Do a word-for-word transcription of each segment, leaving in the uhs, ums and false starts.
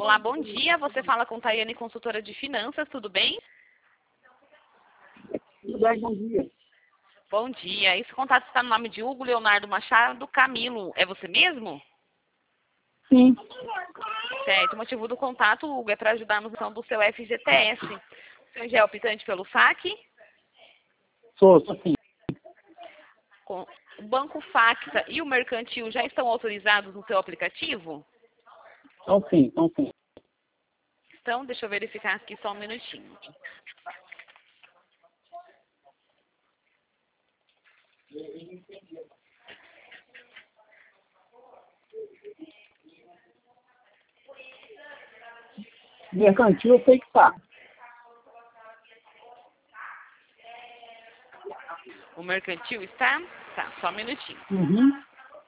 Olá, bom dia. Você fala com Tayane, consultora de finanças, tudo bem? Tudo bem, bom dia. Bom dia. Esse contato está no nome de Hugo Leonardo Machado Camilo. É você mesmo? Sim. Certo. O motivo do contato, Hugo, é para ajudar na questão do seu F G T S. O senhor já é optante pelo saque? Sou, sou sim. Com- O Banco Facta e o Mercantil já estão autorizados no seu aplicativo? Então sim, então sim. Então, deixa eu verificar aqui só um minutinho. Mercantil eu sei que tá. O Mercantil está? Tá, só um minutinho. Uhum.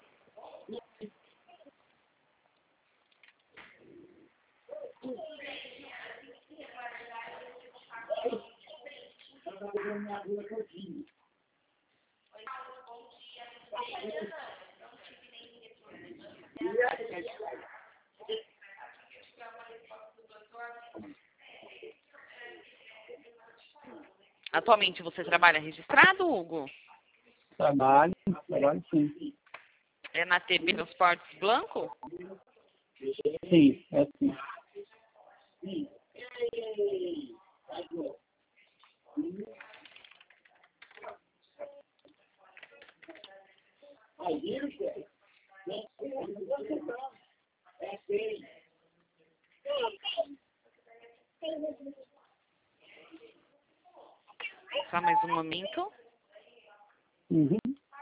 Atualmente você trabalha registrado, Hugo? Trabalho, trabalho sim. É na T B Transportes Blanco? Sim, é sim. Só mais um momento. Uhum.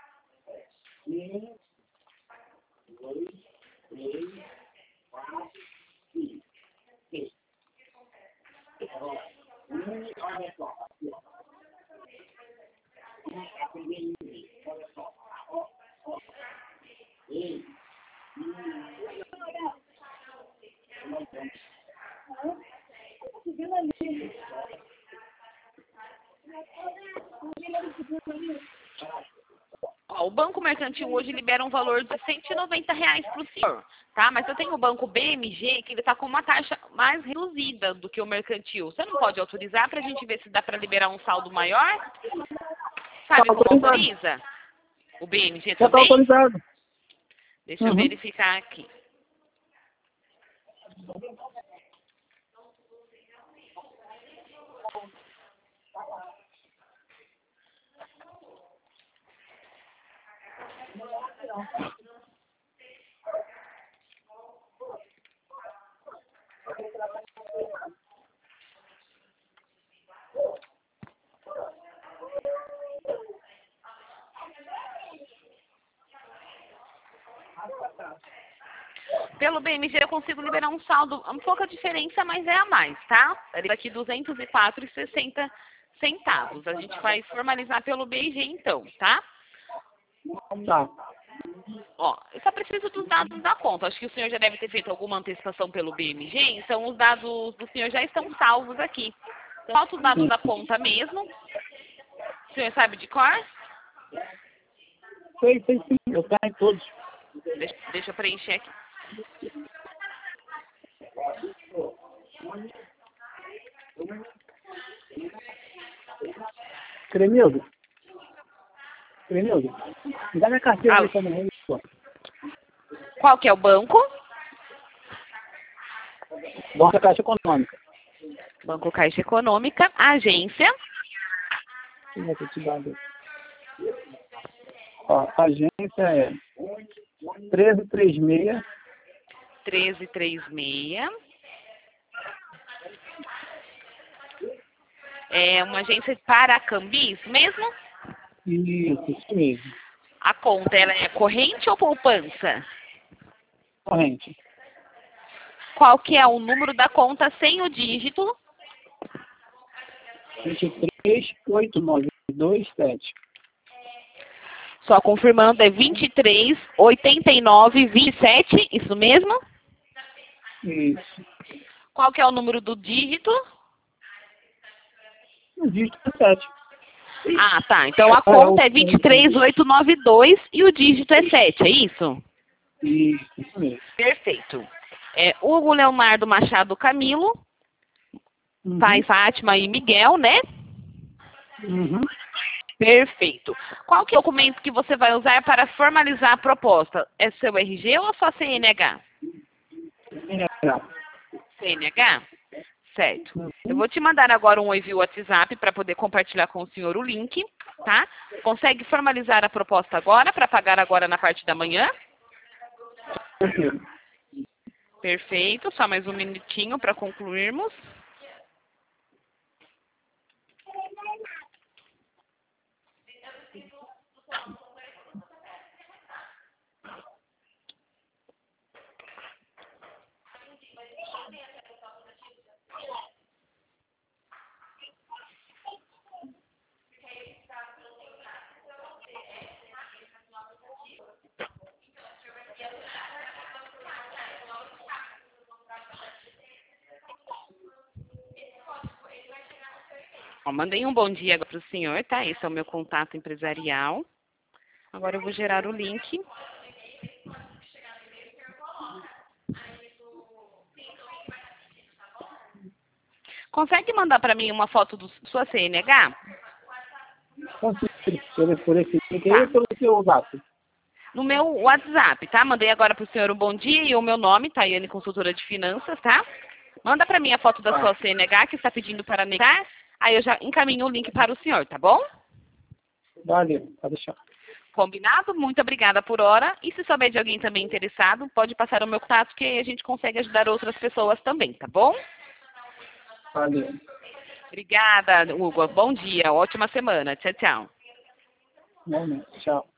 Ó, o Banco Mercantil hoje libera um valor de cento e noventa reais para o senhor, tá? Mas eu tenho o Banco B M G que ele está com uma taxa mais reduzida do que o Mercantil. Você não pode autorizar para a gente ver se dá para liberar um saldo maior? Sabe Tá como autorizado. autoriza? O B M G Já tá também? autorizado. Deixa eu Uhum. verificar aqui. Pelo B M G eu consigo liberar um saldo, um pouca diferença, mas é a mais, tá? Daria aqui duzentos e quatro reais e sessenta centavos. A gente vai formalizar pelo B M G então, tá? Tá. Ó, eu só preciso dos dados da conta. Acho que o senhor já deve ter feito alguma antecipação pelo B M G, então os dados do senhor já estão salvos aqui. Então, falta os dados Sim. da conta mesmo. O senhor sabe de cor? Sei, sei sim. Eu tenho todos. Deixa, deixa eu preencher aqui. Cremildo. Cremildo. Me dá minha carteira Ah, aí também. Pô. qual que é o banco? Banca Caixa Econômica. Banco Caixa Econômica, agência. Eu vou te dar. Ó, a agência é treze trinta e seis. treze trinta e seis. É uma agência para Cambis mesmo? Isso, isso mesmo. A conta, ela é corrente ou poupança? Corrente. Qual que é o número da conta sem o dígito? vinte e três, oito nove dois, sete. Só confirmando, é vinte e três, oitenta e nove, vinte e sete, isso mesmo? Isso. Qual que é o número do dígito? O dígito é sete. Ah, tá. Então a conta é vinte e três, oitocentos e noventa e dois e o dígito é sete, é isso? Isso, isso mesmo. Perfeito. É Hugo Leonardo Machado Camilo, Uhum. pai Fátima e Miguel, né? Uhum. Perfeito. Qual que é o documento que você vai usar para formalizar a proposta? É seu R G ou só C N H? C N H? Certo. Uhum. Eu vou te mandar agora um oi via WhatsApp para poder compartilhar com o senhor o link, tá? Consegue formalizar a proposta agora, para pagar agora na parte da manhã? Perfeito. Perfeito. Só mais um minutinho para concluirmos. Ó, mandei um bom dia para o senhor, tá? Esse é o meu contato empresarial. Agora eu vou gerar o link. Consegue mandar para mim uma foto da sua C N H? Consigo. Pelo, por esse link Tá. aí, pelo seu zap. No meu WhatsApp, tá? Mandei agora para o senhor um bom dia e o meu nome, Tayane, consultora de finanças, tá? Manda para mim a foto da Tá. sua C N H que está pedindo para negar. Aí eu já encaminho o link para o senhor, tá bom? Valeu, pode deixar. Combinado? Muito obrigada por hora. E se souber de alguém também interessado, pode passar o meu contato que aí a gente consegue ajudar outras pessoas também, tá bom? Valeu. Obrigada, Hugo. Bom dia. Ótima semana. Tchau, tchau. Realmente. Tchau.